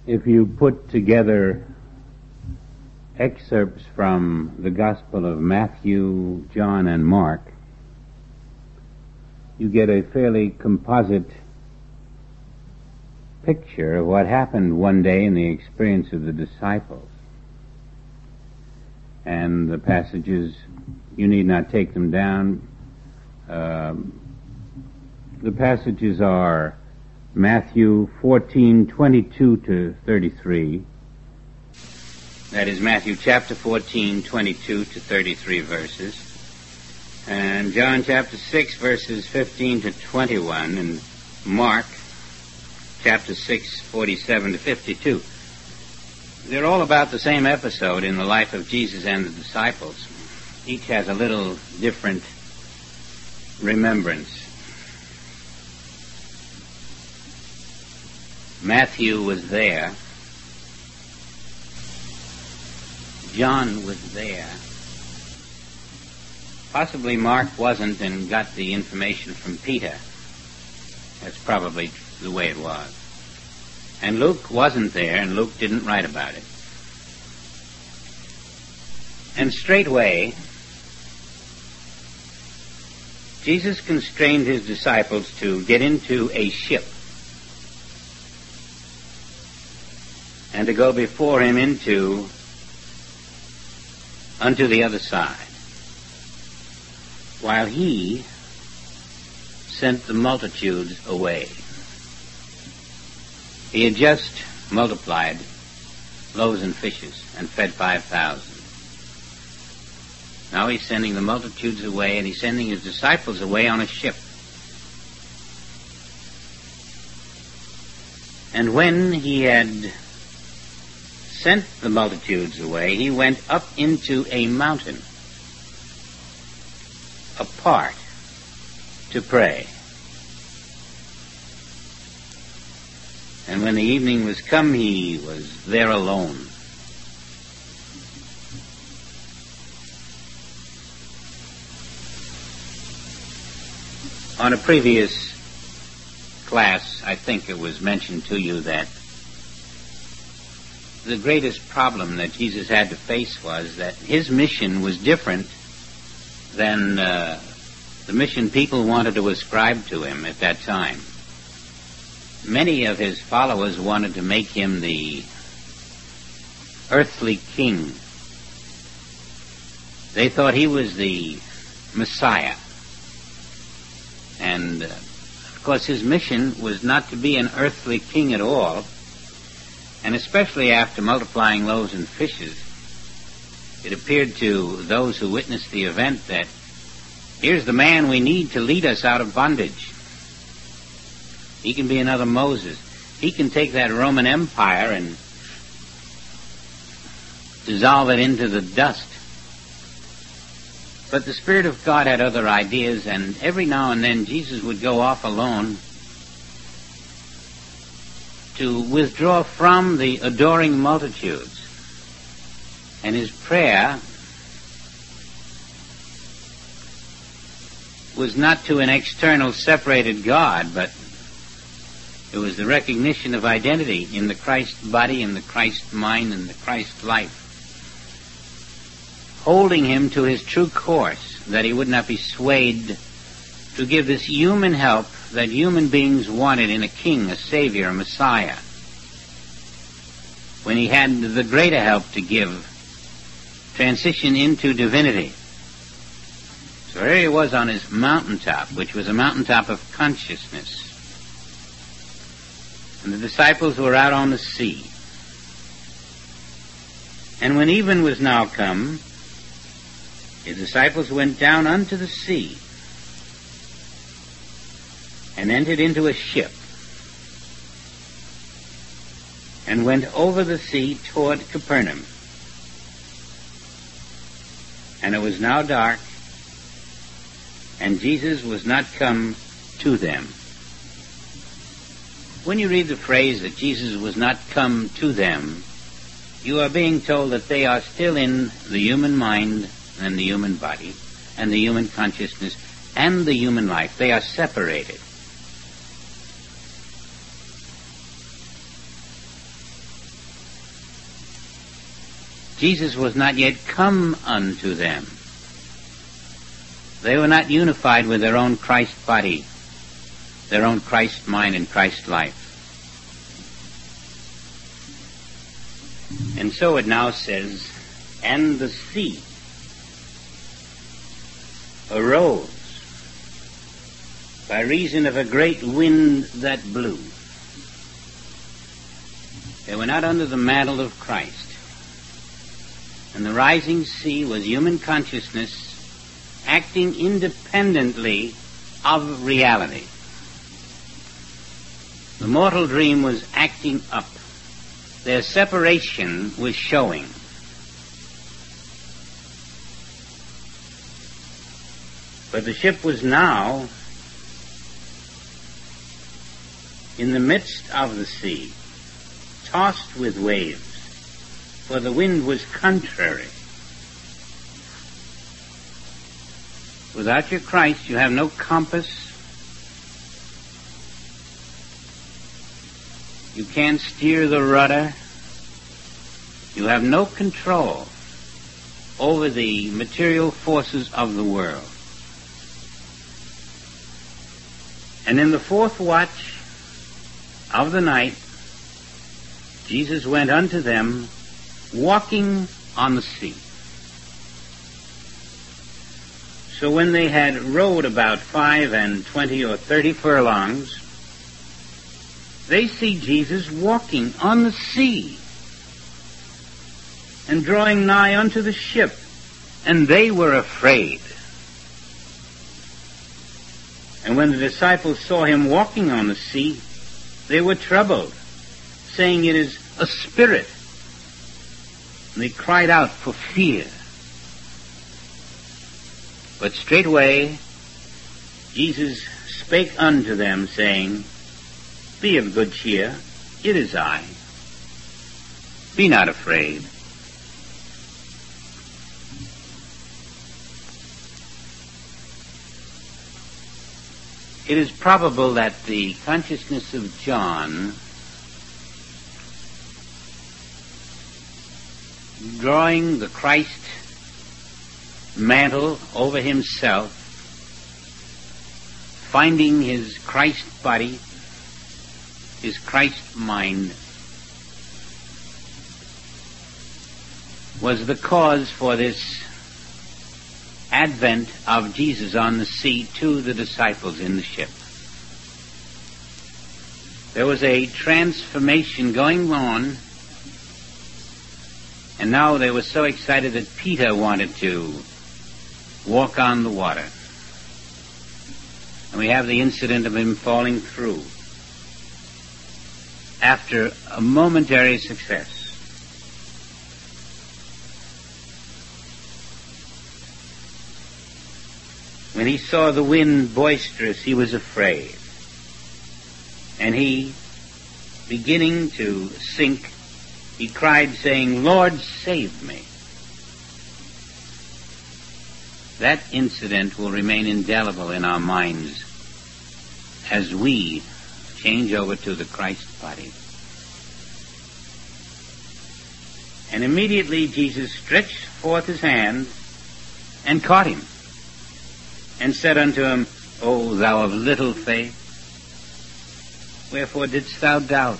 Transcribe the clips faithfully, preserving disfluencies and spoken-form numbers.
if you put together excerpts from the Gospel of Matthew, John, and Mark, you get a fairly composite picture of what happened one day in the experience of the disciples. And the passages, you need not take them down. Um, the passages are Matthew fourteen, twenty-two to thirty-three. That is Matthew chapter fourteen, twenty-two to thirty-three verses. And John chapter six, verses fifteen to twenty-one. And Mark chapter six, forty-seven to fifty-two. They're all about the same episode in the life of Jesus and the disciples. Each has a little different remembrance. Matthew was there. John was there. Possibly Mark wasn't and got the information from Peter. That's probably the way it was. And Luke wasn't there, and Luke didn't write about it. And straightway, Jesus constrained his disciples to get into a ship and to go before him into unto the other side, while he sent the multitudes away. He had just multiplied loaves and fishes and fed five thousand. Now he's sending the multitudes away, and he's sending his disciples away on a ship. And when he had sent the multitudes away, he went up into a mountain apart to pray. And when the evening was come, he was there alone. On a previous class, I think it was mentioned to you that the greatest problem that Jesus had to face was that his mission was different than uh, the mission people wanted to ascribe to him at that time. Many of his followers wanted to make him the earthly king. They thought he was the Messiah. And, uh, of course, his mission was not to be an earthly king at all. And especially after multiplying loaves and fishes, it appeared to those who witnessed the event that here's the man we need to lead us out of bondage. He can be another Moses. He can take that Roman Empire and dissolve it into the dust. But the Spirit of God had other ideas, and every now and then Jesus would go off alone to withdraw from the adoring multitudes. And his prayer was not to an external separated God, but it was the recognition of identity in the Christ body, in the Christ mind, in the Christ life, holding him to his true course, that he would not be swayed to give this human help that human beings wanted in a king, a savior, a Messiah, when he had the greater help to give, transition into divinity. So there he was on his mountaintop, which was a mountaintop of consciousness. And the disciples were out on the sea. And when even was now come, his disciples went down unto the sea and entered into a ship and went over the sea toward Capernaum. And it was now dark, and Jesus was not come to them. When you read the phrase that Jesus was not come to them, you are being told that they are still in the human mind and the human body and the human consciousness and the human life. They are separated. Jesus was not yet come unto them. They were not unified with their own Christ body, their own Christ mind and Christ life. And so it now says, and the sea arose by reason of a great wind that blew. They were not under the mantle of Christ. And the rising sea was human consciousness acting independently of reality. The mortal dream was acting up. Their separation was showing. But the ship was now in the midst of the sea, tossed with waves, for the wind was contrary. Without your Christ, you have no compass. You can't steer the rudder. You have no control over the material forces of the world. And in the fourth watch of the night, Jesus went unto them, walking on the sea. So when they had rowed about five and twenty or thirty furlongs, they see Jesus walking on the sea and drawing nigh unto the ship, and they were afraid. And when the disciples saw him walking on the sea, they were troubled, saying, it is a spirit. And they cried out for fear. But straightway Jesus spake unto them, saying, be of good cheer, it is I. Be not afraid. It is probable that the consciousness of John, drawing the Christ mantle over himself, finding his Christ body, his Christ mind, was the cause for this advent of Jesus on the sea to the disciples in the ship. There was a transformation going on, and now they were so excited that Peter wanted to walk on the water. And we have the incident of him falling through after a momentary success. When he saw the wind boisterous, he was afraid. And he, beginning to sink, he cried, saying, Lord, save me. That incident will remain indelible in our minds as we change over to the Christ body. And immediately Jesus stretched forth his hand and caught him, and said unto him, O thou of little faith, wherefore didst thou doubt?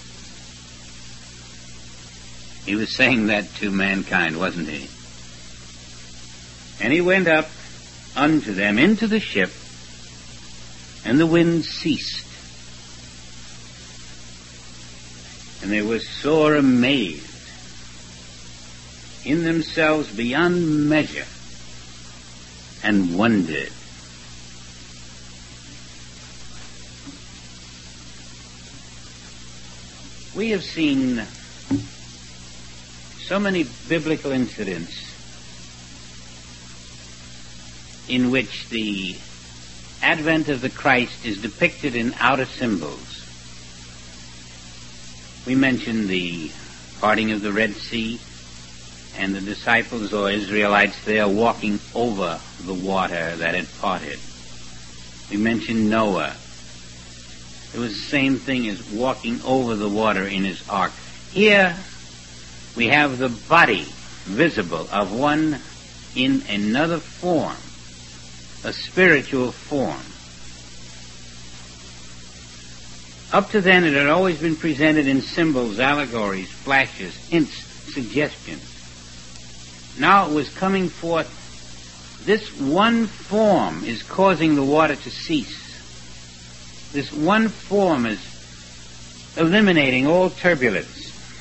He was saying that to mankind, wasn't he? And he went up unto them into the ship, and the wind ceased. And they were sore amazed in themselves beyond measure, and wondered. We have seen so many biblical incidents in which the advent of the Christ is depicted in outer symbols. We mentioned the parting of the Red Sea, and the disciples or Israelites there walking over the water that had parted. We mentioned Noah. It was the same thing as walking over the water in his ark. Here we have the body visible of one in another form, a spiritual form. Up to then, it had always been presented in symbols, allegories, flashes, hints, suggestions. Now it was coming forth. This one form is causing the water to cease. This one form is eliminating all turbulence.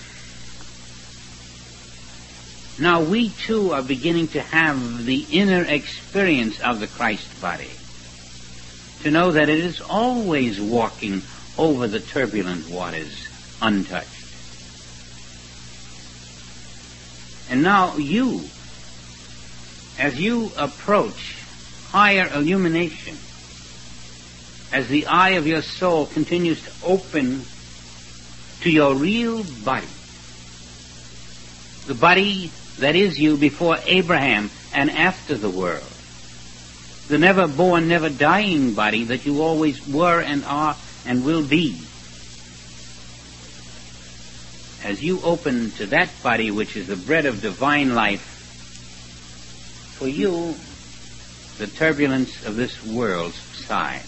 Now we too are beginning to have the inner experience of the Christ body, to know that it is always walking over the turbulent waters untouched. And now you, as you approach higher illumination, as the eye of your soul continues to open to your real body, the body that is you before Abraham and after the world, the never born, never dying body that you always were and are and will be. As you open to that body which is the bread of divine life, for you the turbulence of this world subsides.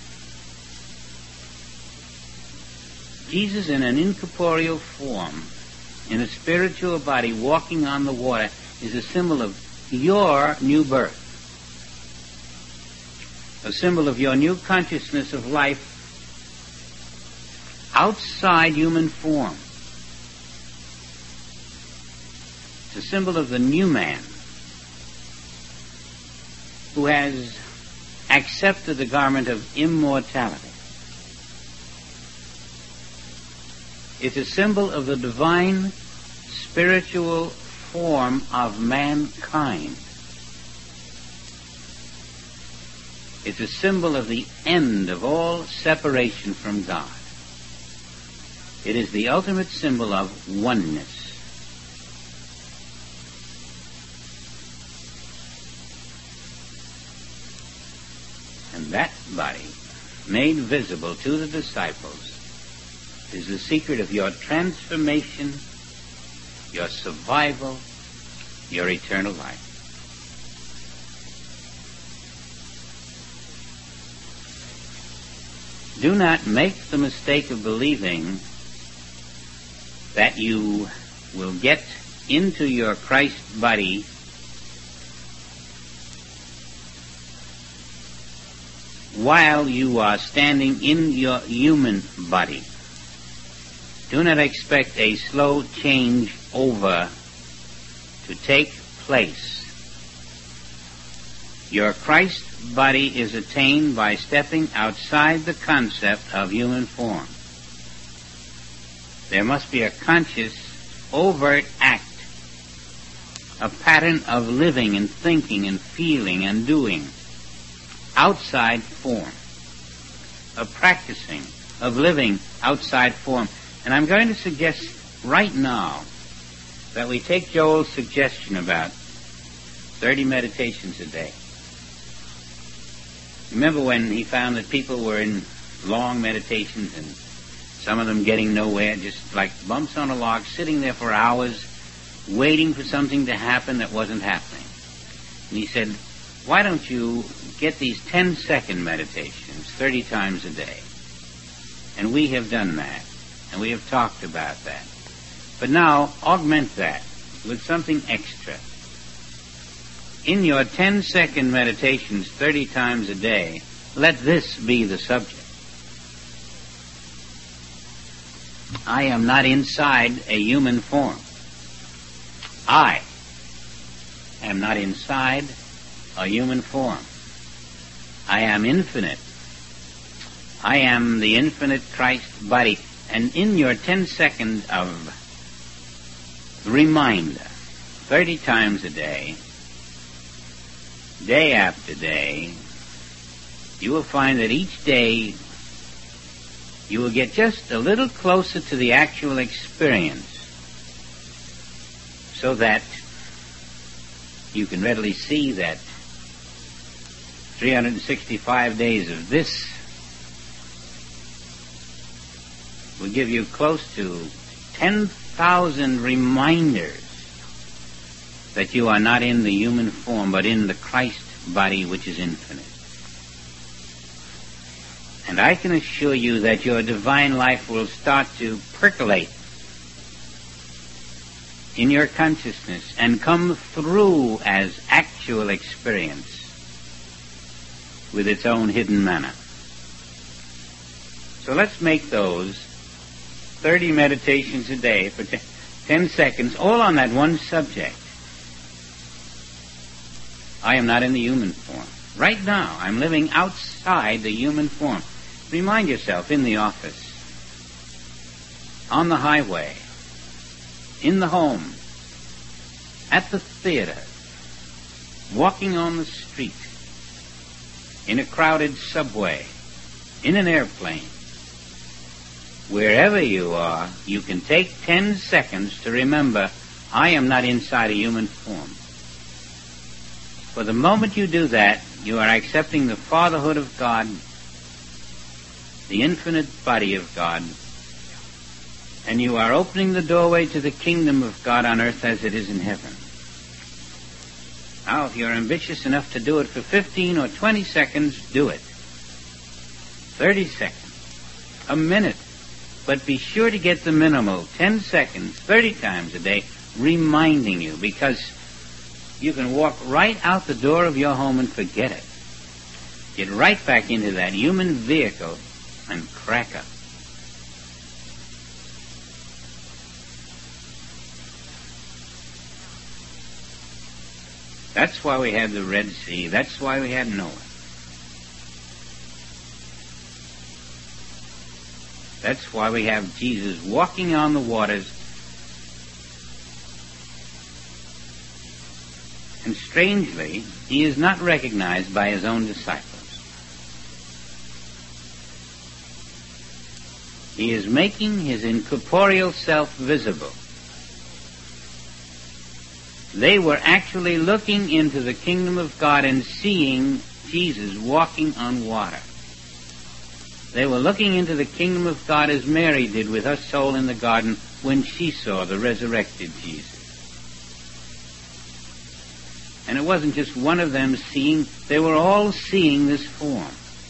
Jesus in an incorporeal form, in a spiritual body walking on the water, is a symbol of your new birth, a symbol of your new consciousness of life outside human form. It's a symbol of the new man who has accepted the garment of immortality. It's a symbol of the divine spiritual form of mankind. It's a symbol of the end of all separation from God. It is the ultimate symbol of oneness. And that body, made visible to the disciples, is the secret of your transformation, your survival, your eternal life. Do not make the mistake of believing that you will get into your Christ body while you are standing in your human body. Do not expect a slow change over to take place. Your Christ body is attained by stepping outside the concept of human form. There must be a conscious, overt act, a pattern of living and thinking and feeling and doing outside form, a practicing of living outside form. And I'm going to suggest right now that we take Joel's suggestion about thirty meditations a day. Remember when he found that people were in long meditations and some of them getting nowhere, just like bumps on a log, sitting there for hours, waiting for something to happen that wasn't happening. And he said, why don't you get these ten-second meditations thirty times a day? And we have done that. And we have talked about that. But now, augment that with something extra. In your ten-second meditations thirty times a day, let this be the subject. I am not inside a human form. I am not inside a human form. I am infinite. I am the infinite Christ body. And in your ten second of reminder, thirty times a day, day after day, you will find that each day you will get just a little closer to the actual experience, so that you can readily see that three hundred sixty-five days of this will give you close to ten thousand reminders that you are not in the human form, but in the Christ body which is infinite. And I can assure you that your divine life will start to percolate in your consciousness and come through as actual experience with its own hidden manner. So let's make those thirty meditations a day for ten seconds, all on that one subject. I am not in the human form. Right now, I'm living outside the human form. Remind yourself, in the office, on the highway, in the home, at the theater, walking on the street, in a crowded subway, in an airplane. Wherever you are, you can take ten seconds to remember, I am not inside a human form. For the moment you do that, you are accepting the fatherhood of God, the infinite body of God, and you are opening the doorway to the kingdom of God on earth as it is in heaven. Now, if you're ambitious enough to do it for fifteen or twenty seconds, do it. thirty seconds, a minute, but be sure to get the minimal, ten seconds, thirty times a day, reminding you, because you can walk right out the door of your home and forget it. Get right back into that human vehicle and crack up. That's why we had the Red Sea. That's why we had Noah. That's why we have Jesus walking on the waters. And strangely, he is not recognized by his own disciples. He is making his incorporeal self visible. They were actually looking into the kingdom of God and seeing Jesus walking on water. They were looking into the kingdom of God as Mary did with her soul in the garden when she saw the resurrected Jesus. And it wasn't just one of them seeing, they were all seeing this form.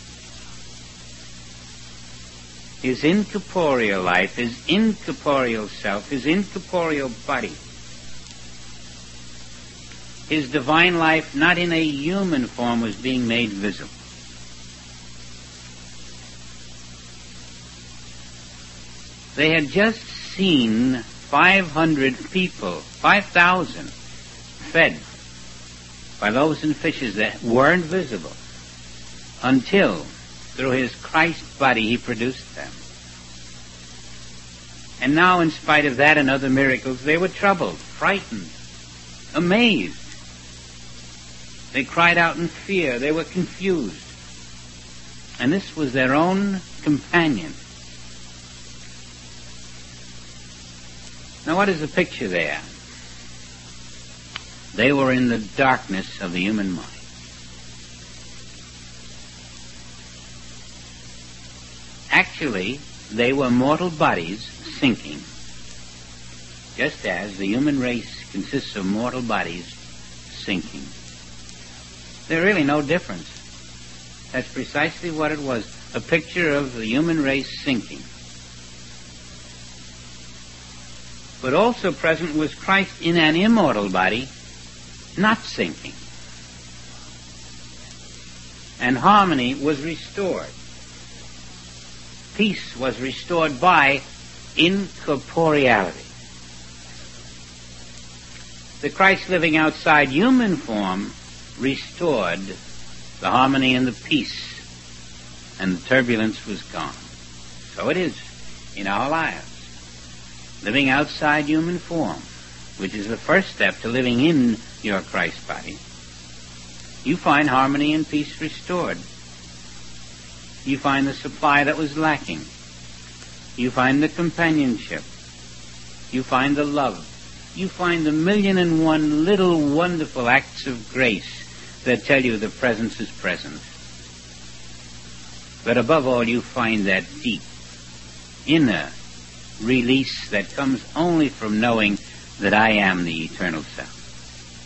His incorporeal life, his incorporeal self, his incorporeal body. His divine life, not in a human form, was being made visible. They had just seen five hundred people, five thousand, fed by loaves and fishes that weren't visible until, through his Christ body, he produced them. And now, in spite of that and other miracles, they were troubled, frightened, amazed. They cried out in fear. They were confused. And this was their own companion. Now, what is the picture there? They were in the darkness of the human mind. Actually, they were mortal bodies sinking, just as the human race consists of mortal bodies sinking. There's really no difference. That's precisely what it was, a picture of the human race sinking. But also present was Christ in an immortal body, not sinking. And harmony was restored. Peace was restored by incorporeality. The Christ living outside human form restored the harmony and the peace, and the turbulence was gone. So it is in our lives. Living outside human form, which is the first step to living in your Christ body, you find harmony and peace restored. You find the supply that was lacking. You find the companionship. You find the love. You find the million and one little wonderful acts of grace that tell you the presence is present. But above all, you find that deep, inner release that comes only from knowing that I am the eternal self.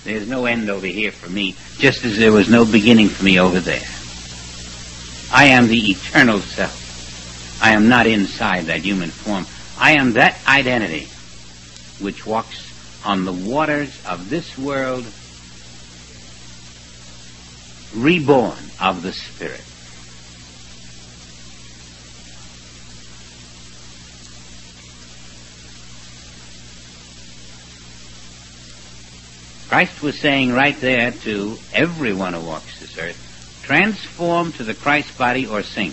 There's no end over here for me, just as there was no beginning for me over there. I am the eternal self. I am not inside that human form. I am that identity which walks on the waters of this world, reborn of the Spirit. Christ was saying right there to everyone who walks this earth, transform to the Christ body or sink.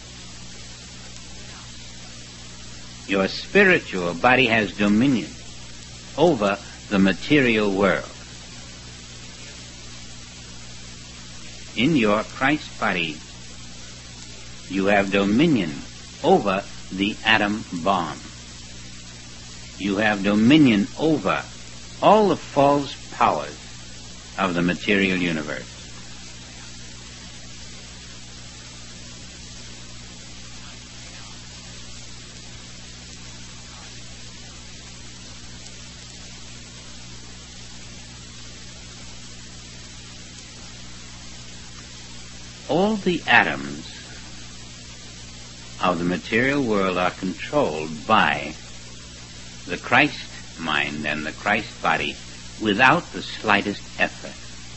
Your spiritual body has dominion over the material world. In your Christ body, you have dominion over the atom bomb. You have dominion over all the false powers of the material universe. All the atoms of the material world are controlled by the Christ mind and the Christ body without the slightest effort.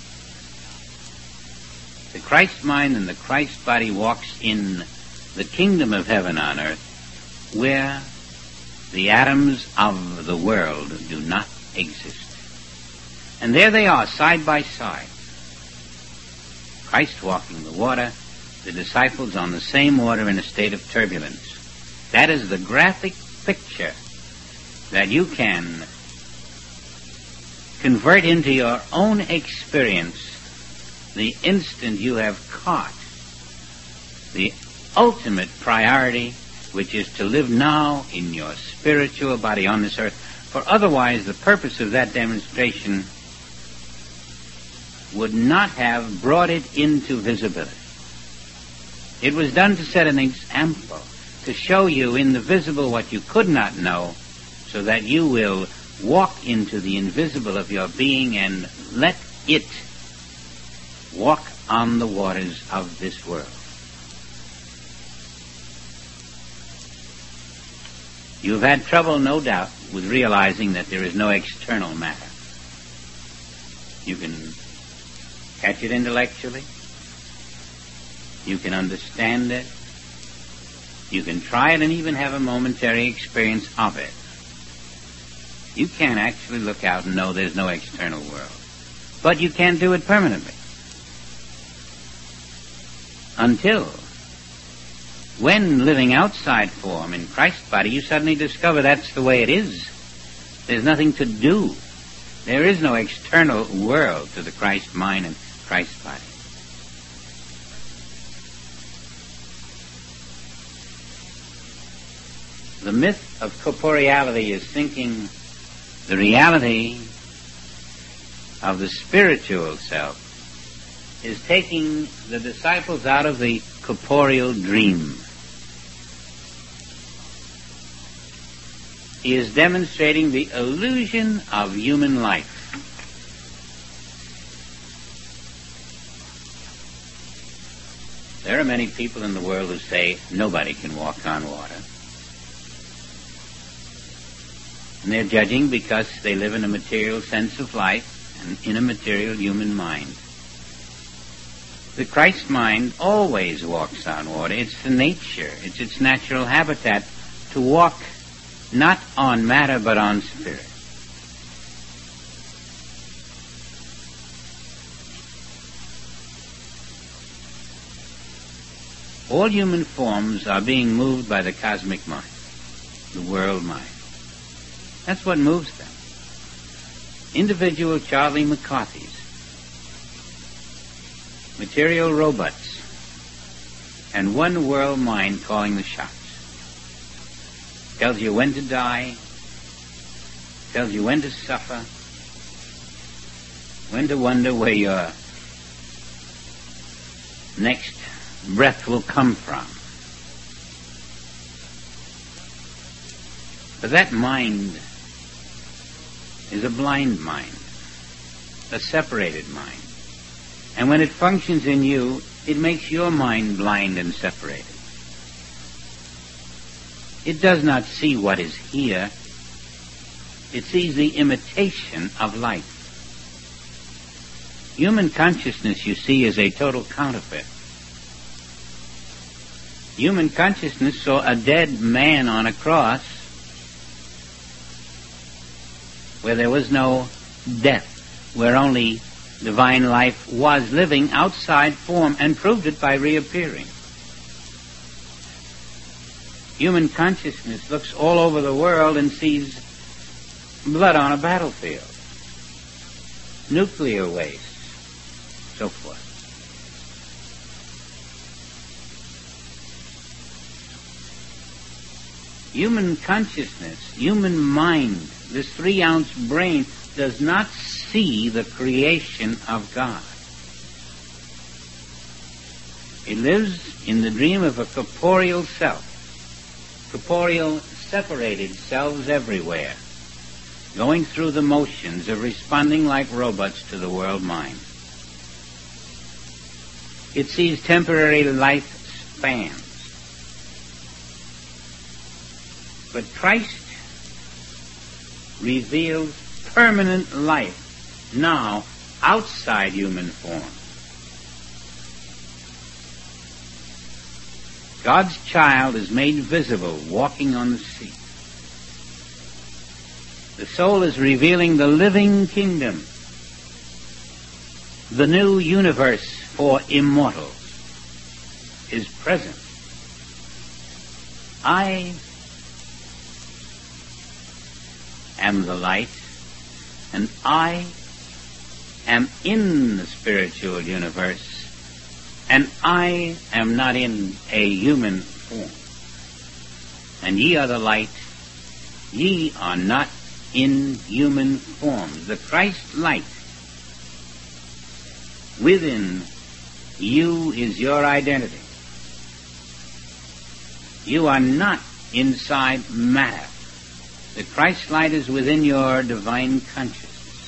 The Christ mind and the Christ body walks in the kingdom of heaven on earth where the atoms of the world do not exist. And there they are, side by side. Christ walking the water, the disciples on the same water in a state of turbulence. That is the graphic picture that you can convert into your own experience the instant you have caught the ultimate priority, which is to live now in your spiritual body on this earth. For otherwise, the purpose of that demonstration would not have brought it into visibility. It was done to set an example, to show you in the visible what you could not know, so that you will walk into the invisible of your being and let it walk on the waters of this world. You've had trouble, no doubt, with realizing that there is no external matter. You can catch it intellectually. You can understand it. You can try it and even have a momentary experience of it. You can't actually look out and know there's no external world. But you can't do it permanently. Until, when living outside form in Christ's body, you suddenly discover that's the way it is. There's nothing to do. There is no external world to the Christ mind and Christ's body. The myth of corporeality is thinking the reality of the spiritual self is taking the disciples out of the corporeal dream. He is demonstrating the illusion of human life. There are many people in the world who say nobody can walk on water. And they're judging because they live in a material sense of life and in a material human mind. The Christ mind always walks on water. It's the nature, it's its natural habitat to walk not on matter but on spirit. All human forms are being moved by the cosmic mind, the world mind. That's what moves them. Individual Charlie McCarthy's, material robots, and one world mind calling the shots. Tells you when to die, tells you when to suffer, when to wonder where your next breath will come from. But that mind is a blind mind. a separated mind. And when it functions in you, it makes your mind blind and separated. It does not see what is here. It sees the imitation of life. Human consciousness, you see, is a total counterfeit. Human consciousness saw a dead man on a cross where there was no death, where only divine life was living outside form, and proved it by reappearing. Human consciousness looks all over the world and sees blood on a battlefield, nuclear waste, so forth. Human consciousness, human mind, this three-ounce brain does not see the creation of God. It lives in the dream of a corporeal self, corporeal separated selves everywhere, going through the motions of responding like robots to the world mind. It sees temporary life spans. But Christ reveals permanent life now outside human form. God's child is made visible walking on the sea. The soul is revealing the living kingdom, the new universe for immortals is present. I am the light, and I am in the spiritual universe, and I am not in a human form. And ye are the light, ye are not in human forms. The Christ light within you is your identity. You are not inside matter. The Christ light is within your divine consciousness.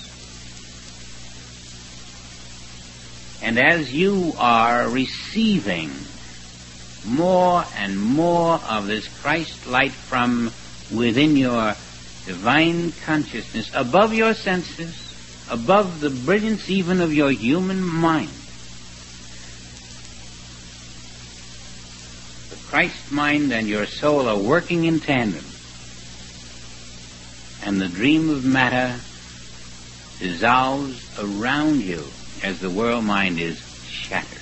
And as you are receiving more and more of this Christ light from within your divine consciousness, above your senses, above the brilliance even of your human mind, the Christ mind and your soul are working in tandem, and the dream of matter dissolves around you as the world mind is shattered.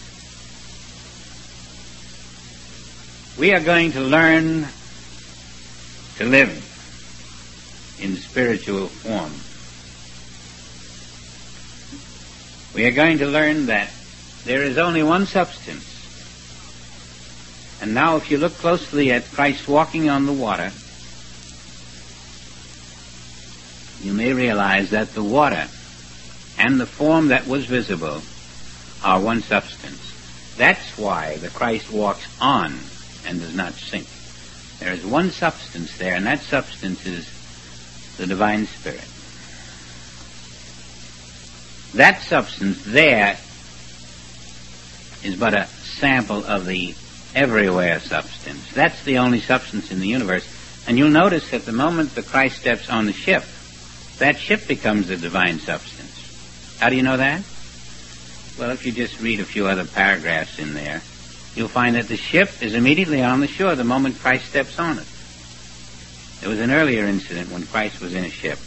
We are going to learn to live in spiritual form. We are going to learn that there is only one substance. And now if you look closely at Christ walking on the water, you may realize that the water and the form that was visible are one substance. That's why the Christ walks on and does not sink. There is one substance there, and that substance is the divine Spirit. That substance there is but a sample of the everywhere substance. That's the only substance in the universe. And you'll notice that the moment the Christ steps on the ship, that ship becomes the divine substance. How do you know that? Well, if you just read a few other paragraphs in there, you'll find that the ship is immediately on the shore the moment Christ steps on it. There was an earlier incident when Christ was in a ship.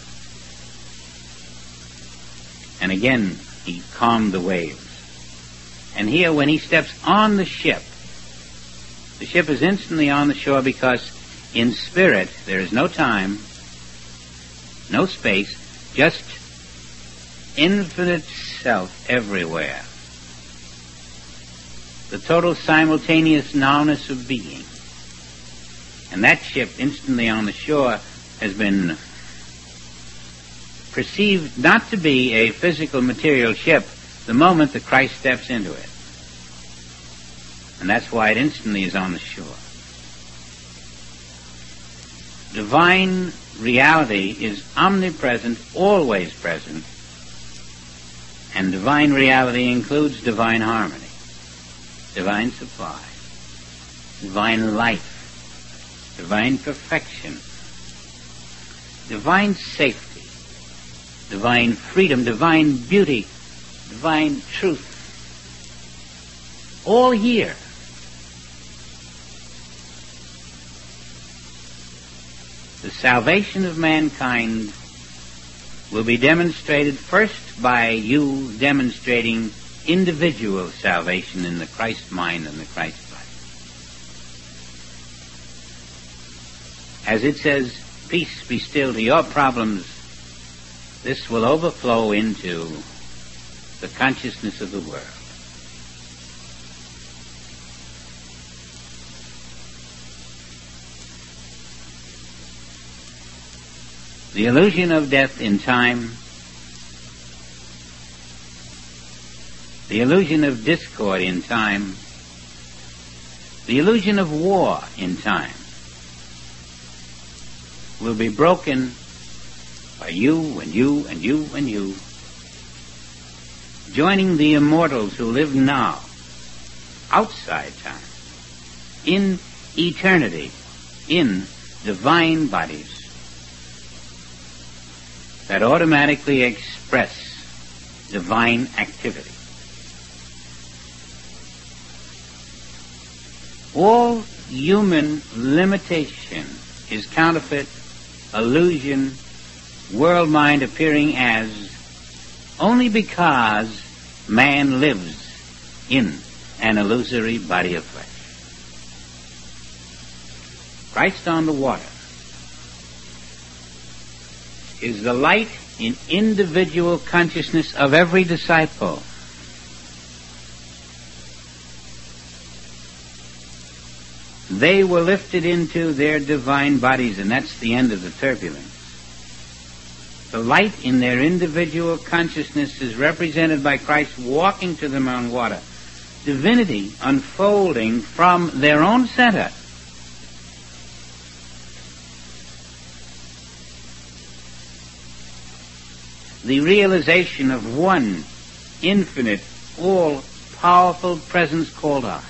And again, he calmed the waves. And here, when he steps on the ship, the ship is instantly on the shore because in spirit there is no time, no space, just infinite self everywhere. The total simultaneous nowness of being. And that ship instantly on the shore has been perceived not to be a physical material ship the moment that Christ steps into it. And that's why it instantly is on the shore. Divine reality is omnipresent, always present, And divine reality includes divine harmony, divine supply, divine life, divine perfection, divine safety, divine freedom, divine beauty, divine truth. All here. The salvation of mankind will be demonstrated first by you demonstrating individual salvation in the Christ mind and the Christ life. As it says, peace be still to your problems, this will overflow into the consciousness of the world. The illusion of death in time, the illusion of discord in time, the illusion of war in time will be broken by you and you and you and you, joining the immortals who live now, outside time, in eternity, in divine bodies that automatically express divine activity. All human limitation is counterfeit, illusion, world mind appearing as only because man lives in an illusory body of flesh. Christ on the water is the light in individual consciousness of every disciple. They were lifted into their divine bodies, and that's the end of the turbulence. The light in their individual consciousness is represented by Christ walking to them on water. Divinity unfolding from their own center. The realization of one infinite, all-powerful presence called I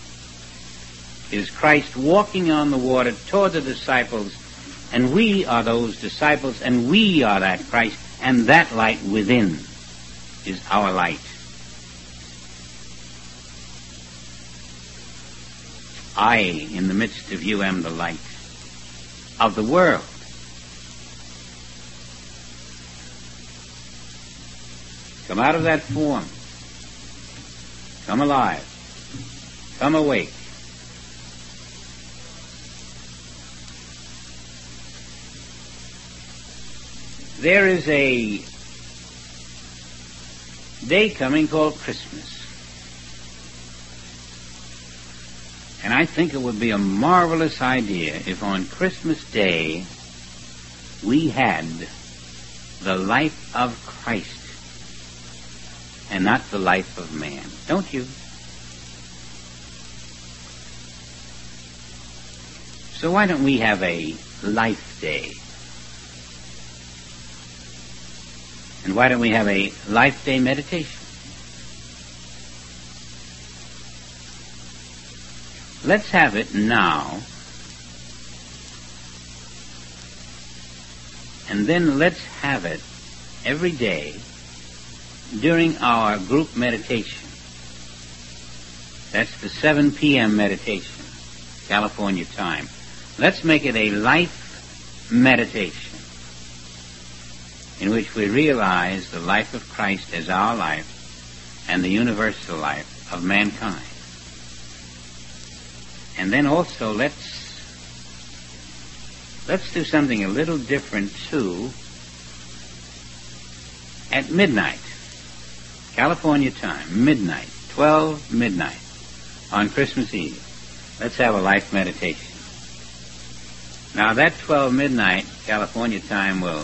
is Christ walking on the water toward the disciples, and we are those disciples, and we are that Christ, and that light within is our light. I, in the midst of you, am the light of the world. Come out of that form. Come alive. Come awake. There is a day coming called Christmas. And I think it would be a marvelous idea if on Christmas Day we had the life of Christ and not the life of man. Don't you? So why don't we have a life day? And why don't we have a life day meditation? Let's have it now. And then let's have it every day during our group meditation. That's the seven p.m. meditation, California time. Let's make it a life meditation in which we realize the life of Christ as our life and the universal life of mankind. And then also let's let's do something a little different too. At midnight, California time, midnight, twelve midnight on Christmas Eve, let's have a life meditation. Now that twelve midnight California time will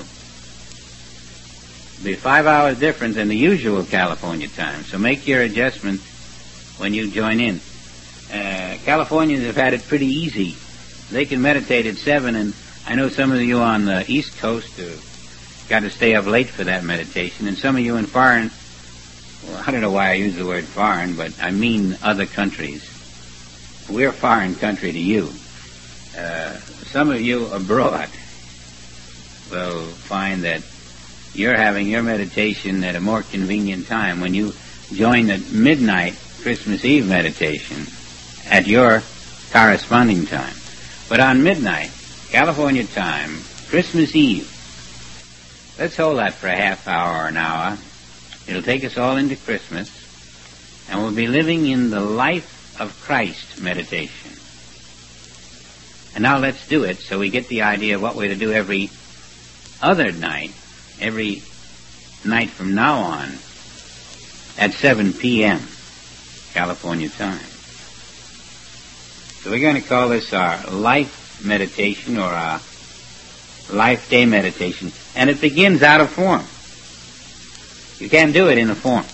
be five hours different than the usual California time, so make your adjustment when you join in. Uh, Californians have had it pretty easy. They can meditate at seven, and I know some of you on the East Coast have got to stay up late for that meditation, and some of you in foreign well, I don't know why I use the word foreign, but I mean other countries. We're a foreign country to you. Uh, some of you abroad will find that you're having your meditation at a more convenient time when you join the midnight Christmas Eve meditation at your corresponding time. But on midnight, California time, Christmas Eve, let's hold that for a half hour or an hour. It'll take us all into Christmas, and we'll be living in the life of Christ meditation. And now let's do it so we get the idea of what we're to do every other night, every night from now on, at seven p.m. California time. So we're going to call this our life meditation or our life day meditation. And it begins out of form. You can't do it in a form.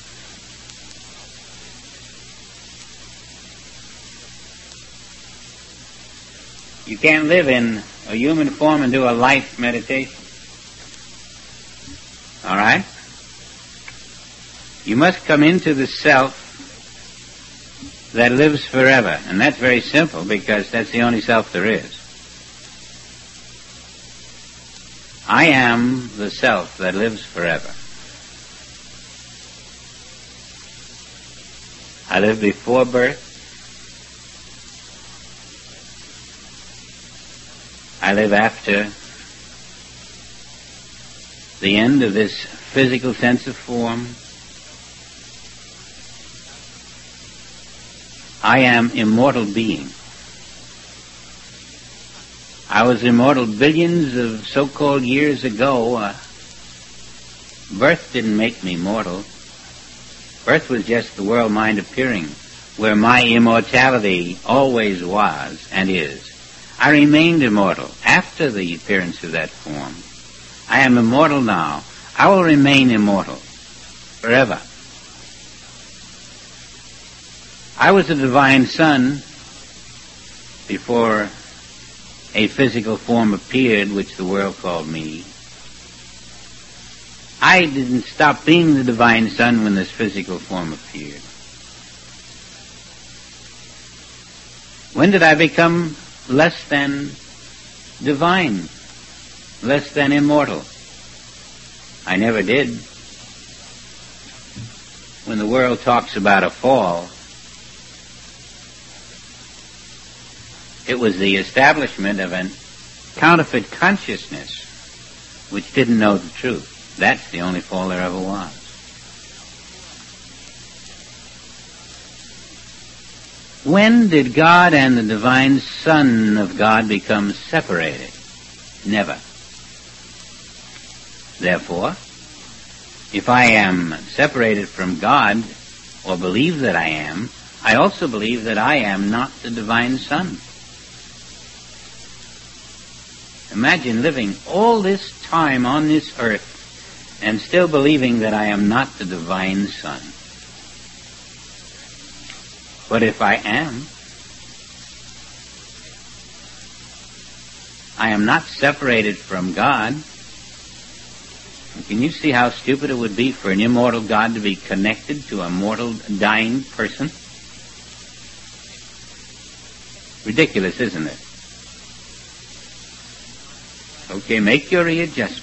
You can't live in a human form and do a life meditation. All right? You must come into the self that lives forever. And that's very simple because that's the only self there is. I am the self that lives forever. I lived before birth. I live after the end of this physical sense of form. I am immortal being. I was immortal billions of so-called years ago. Uh, birth didn't make me mortal. Birth was just the world mind appearing, where my immortality always was and is. I remained immortal after the appearance of that form. I am immortal now. I will remain immortal forever. I was a divine son before a physical form appeared, which the world called me. I didn't stop being the divine son when this physical form appeared. When did I become less than divine, less than immortal? I never did. When the world talks about a fall, it was the establishment of a counterfeit consciousness which didn't know the truth. That's the only fall there ever was. When did God and the divine Son of God become separated? Never. Therefore, if I am separated from God, or believe that I am, I also believe that I am not the divine Son. Imagine living all this time on this earth and still believing that I am not the divine Son. But if I am, I am not separated from God. And can you see how stupid it would be for an immortal God to be connected to a mortal, dying person? Ridiculous, isn't it? Okay, make your readjustment.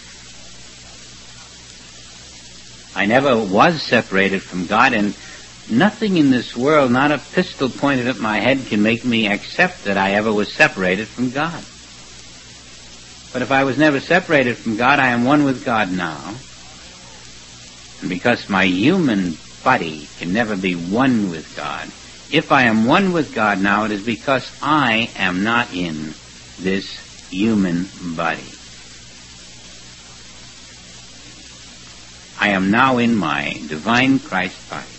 I never was separated from God, and nothing in this world, not a pistol pointed at my head, can make me accept that I ever was separated from God. But if I was never separated from God, I am one with God now. And because my human body can never be one with God, if I am one with God now, it is because I am not in this human body. I am now in my divine Christ body.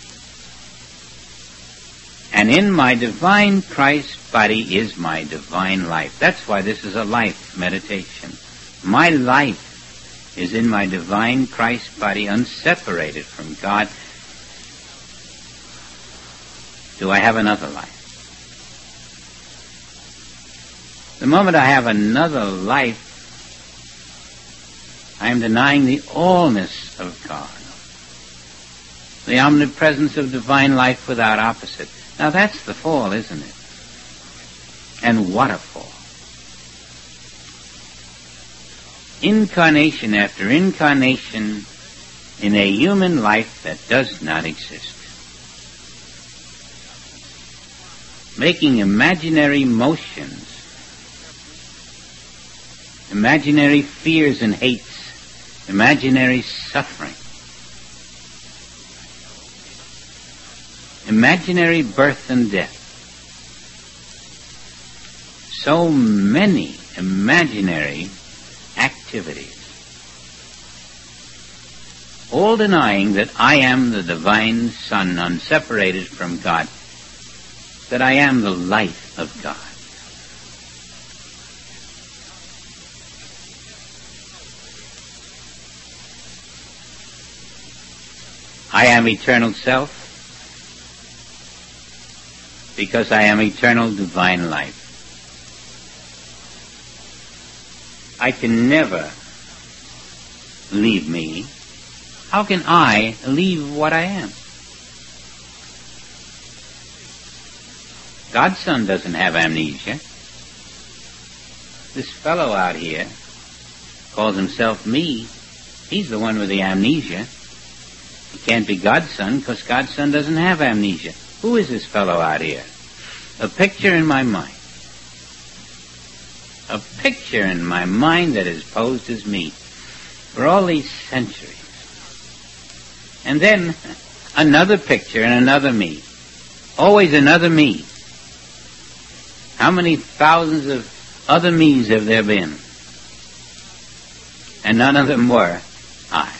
And in my divine Christ body is my divine life. That's why this is a life meditation. My life is in my divine Christ body, unseparated from God. Do I have another life? The moment I have another life, I am denying the allness of God. the omnipresence of divine life without opposite. Now that's the fall, isn't it? And what a fall. Incarnation after incarnation in a human life that does not exist. Making imaginary motions, imaginary fears and hates, imaginary suffering, imaginary birth and death. So many imaginary activities, all denying that I am the divine Son, unseparated from God, that I am the light of God. I am eternal self because I am eternal divine life. I can never leave me. How can I leave what I am? God's Son doesn't have amnesia. This fellow out here calls himself me. He's the one with the amnesia. He can't be God's Son because God's Son doesn't have amnesia. Who is this fellow out here? A picture in my mind. A picture in my mind that is posed as me for all these centuries. And then another picture and another me. Always another me. How many thousands of other me's have there been? And none of them were I.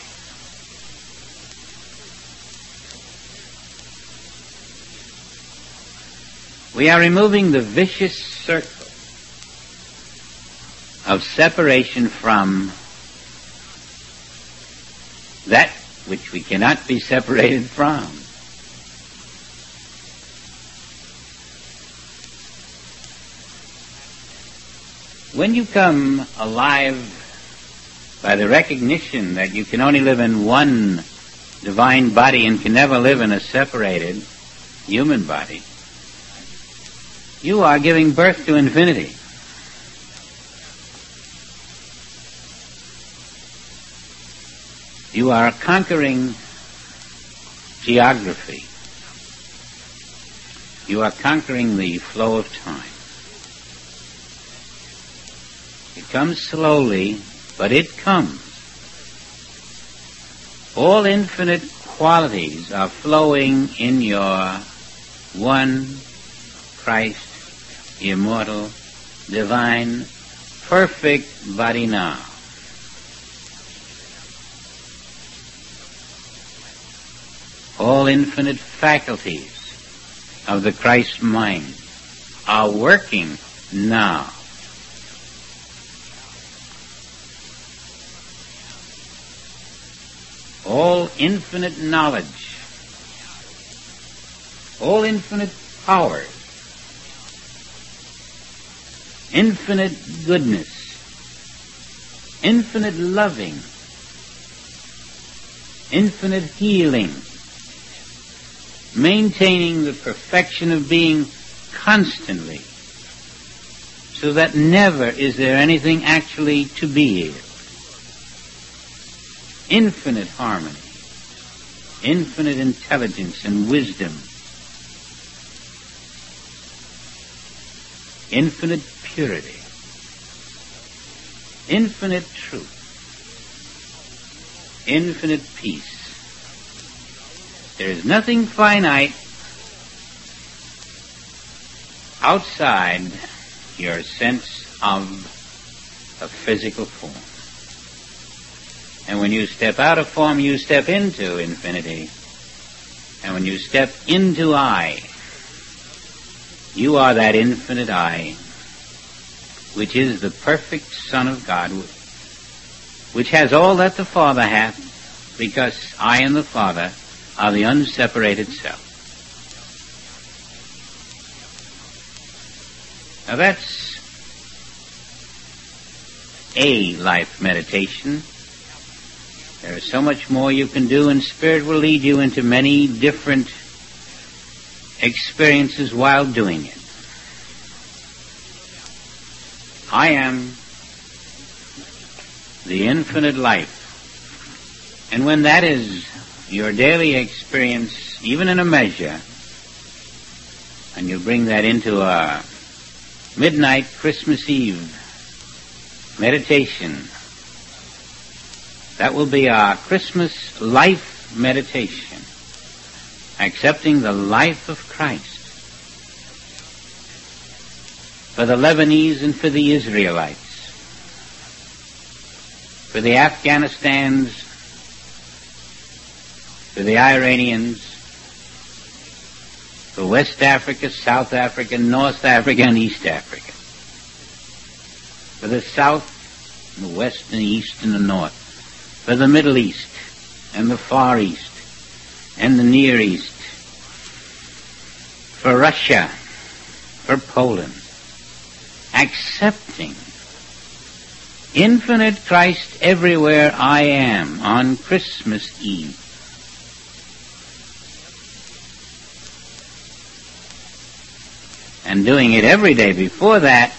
We are removing the vicious circle of separation from that which we cannot be separated from. When you come alive by the recognition that you can only live in one divine body and can never live in a separated human body, you are giving birth to infinity. You are conquering geography. You are conquering the flow of time. It comes slowly, but it comes. All infinite qualities are flowing in your one Christ, immortal, divine, perfect body now. All infinite faculties of the Christ mind are working now. All infinite knowledge, all infinite powers, infinite goodness, infinite loving, infinite healing, maintaining the perfection of being constantly, so that never is there anything actually to be here. Infinite harmony, infinite intelligence and wisdom, infinite purity, infinite truth, infinite peace. There is nothing finite outside your sense of a physical form. And when you step out of form, you step into infinity. And when you step into I, you are that infinite I, which is the perfect Son of God, which has all that the Father hath, because I and the Father are the unseparated self. Now that's a life meditation. There is so much more you can do, and Spirit will lead you into many different experiences while doing it. I am the infinite life. And when that is your daily experience, even in a measure, and you bring that into a midnight Christmas Eve meditation, that will be our Christmas life meditation, accepting the life of Christ for the Lebanese and for the Israelites, for the Afghanistans, for the Iranians, for West Africa, South Africa, North Africa, and East Africa, for the South, and the West, and the East, and the North, for the Middle East, and the Far East, and the Near East, for Russia, for Poland, accepting infinite Christ everywhere I am on Christmas Eve. And doing it every day before that,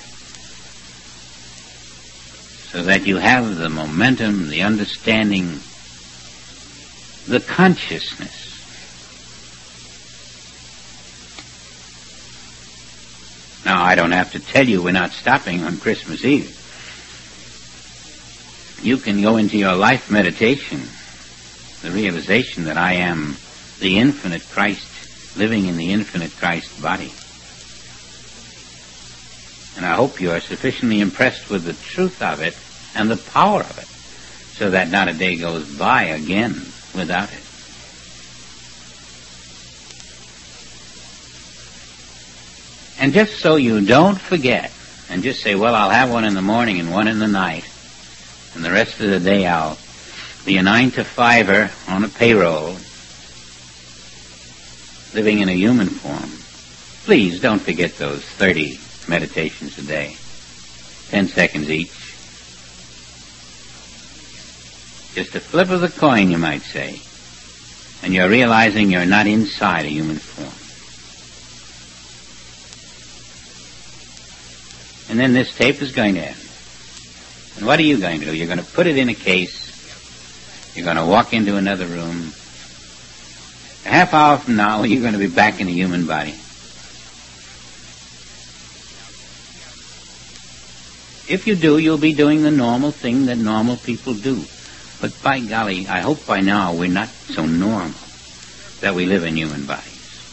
so that you have the momentum, the understanding, the consciousness. Now, I don't have to tell you we're not stopping on Christmas Eve. You can go into your life meditation, the realization that I am the infinite Christ living in the infinite Christ body. And I hope you are sufficiently impressed with the truth of it and the power of it, so that not a day goes by again without it. And just so you don't forget, and just say, well, I'll have one in the morning and one in the night, and the rest of the day I'll be a nine-to-fiver on a payroll, living in a human form. Please don't forget those thirty meditations a day, ten seconds each. Just a flip of the coin, you might say, and you're realizing you're not inside a human form. And then this tape is going to end. And what are you going to do? You're going to put it in a case. You're going to walk into another room. A half hour from now, you're going to be back in a human body. If you do, you'll be doing the normal thing that normal people do. But by golly, I hope by now we're not so normal that we live in human bodies.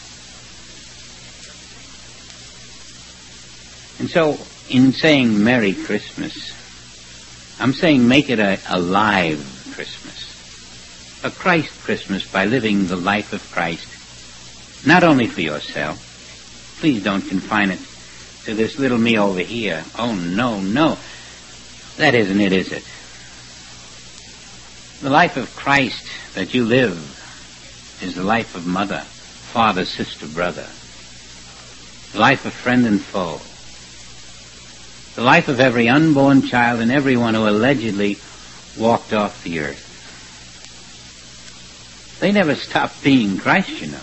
And so, in saying Merry Christmas, I'm saying make it a, a live Christmas, a Christ Christmas, by living the life of Christ, not only for yourself. Please don't confine it to this little me over here. Oh, no, no. That isn't it, is it? The life of Christ that you live is the life of mother, father, sister, brother. The life of friend and foe. The life of every unborn child and everyone who allegedly walked off the earth. They never stopped being Christ, you know.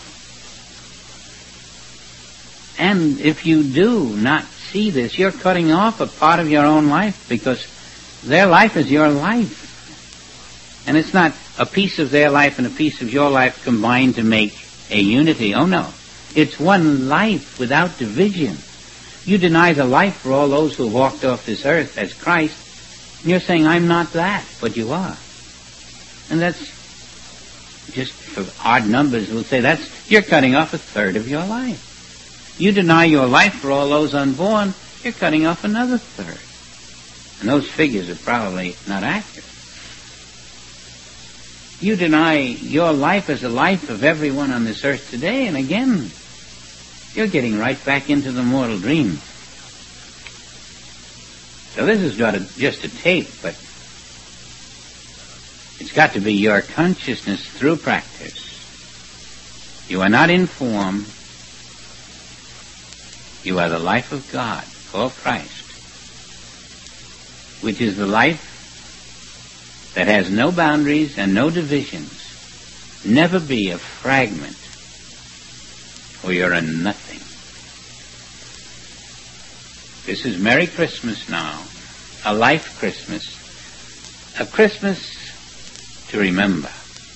And if you do not see this, you're cutting off a part of your own life, because their life is your life. And it's not a piece of their life and a piece of your life combined to make a unity. Oh, no. It's one life without division. You deny the life for all those who walked off this earth as Christ, and you're saying, I'm not that, but you are. And that's, just for odd numbers, we'll say that's, you're cutting off a third of your life. You deny your life for all those unborn, you're cutting off another third. And those figures are probably not accurate. You deny your life as the life of everyone on this earth today, and again, you're getting right back into the mortal dream. So this is not a, just a tape, but it's got to be your consciousness through practice. You are not in form. You are the life of God, called Christ, which is the life that has no boundaries and no divisions. Never be a fragment, or you're a nothing. This is Merry Christmas now, a life Christmas, a Christmas to remember,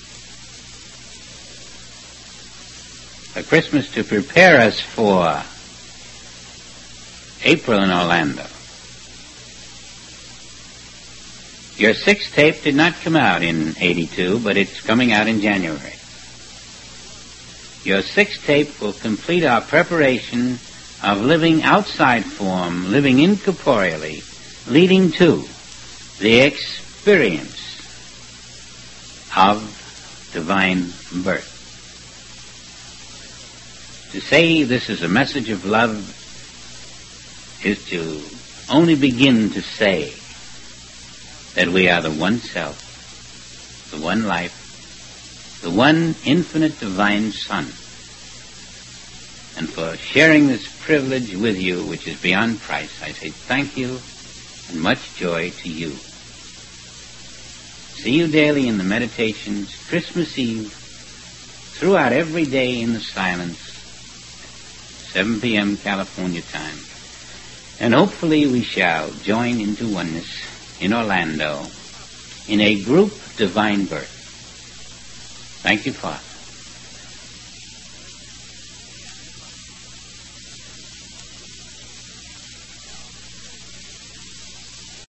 a Christmas to prepare us for April in Orlando. Your sixth tape did not come out in eighty-two, but it's coming out in January. Your sixth tape will complete our preparation of living outside form, living incorporeally, leading to the experience of divine birth. To say this is a message of love is to only begin to say that we are the one self, the one life, the one infinite divine Son. And for sharing this privilege with you, which is beyond price, I say thank you and much joy to you. See you daily in the meditations, Christmas Eve, throughout every day in the silence, seven p.m. California time. And hopefully we shall join into oneness in Orlando in a group divine birth. Thank you, Father.